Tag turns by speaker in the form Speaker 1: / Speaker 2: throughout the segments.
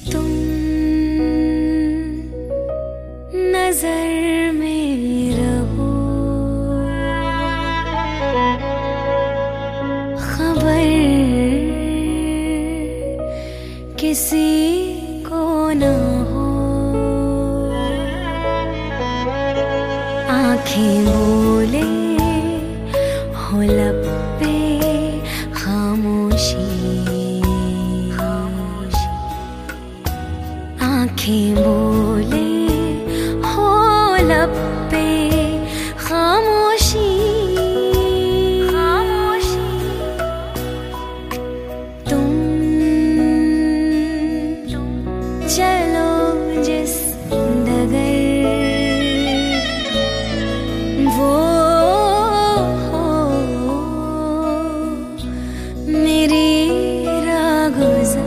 Speaker 1: तुम नजर में रहो, खबर किसी को ना हो। आंखें बोले हो लब पे खामोशी, आंखें बोले हो लब पे खामोशी, खामोशी। तुम चलो जिस डगर, वो हो मेरी रागुज़र।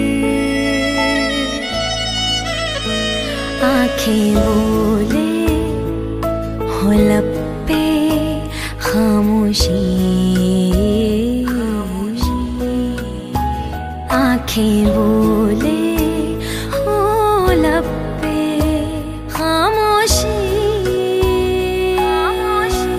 Speaker 1: आंखें बोले हो लब पे खामोशी, आंखें बोले हो लब पे खामोशी, खामोशी।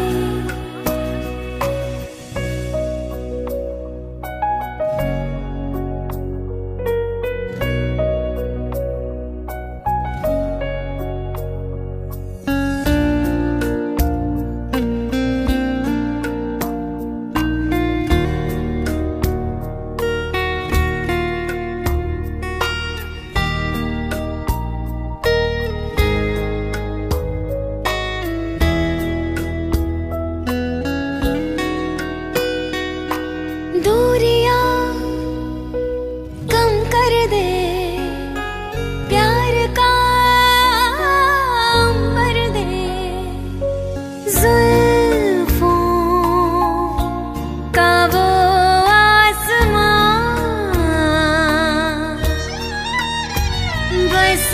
Speaker 1: बस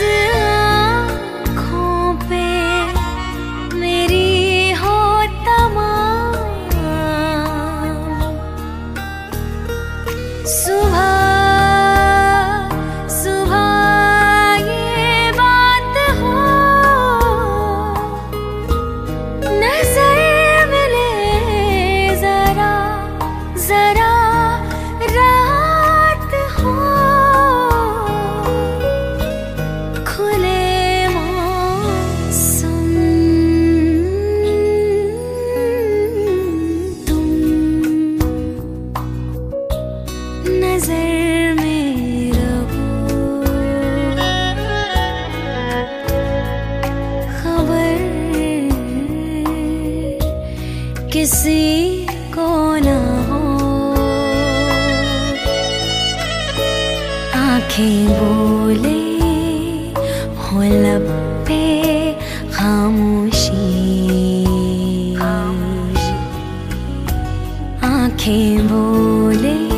Speaker 1: आँखों पे मेरी हो तमाम, सुबह सुबह ये बात हो, नजर मिले जरा जरा रात हो, नजर में रहो, खबर किसी को ना हो। आंखें बोले हो लब पे खामोशी, आंखें बोले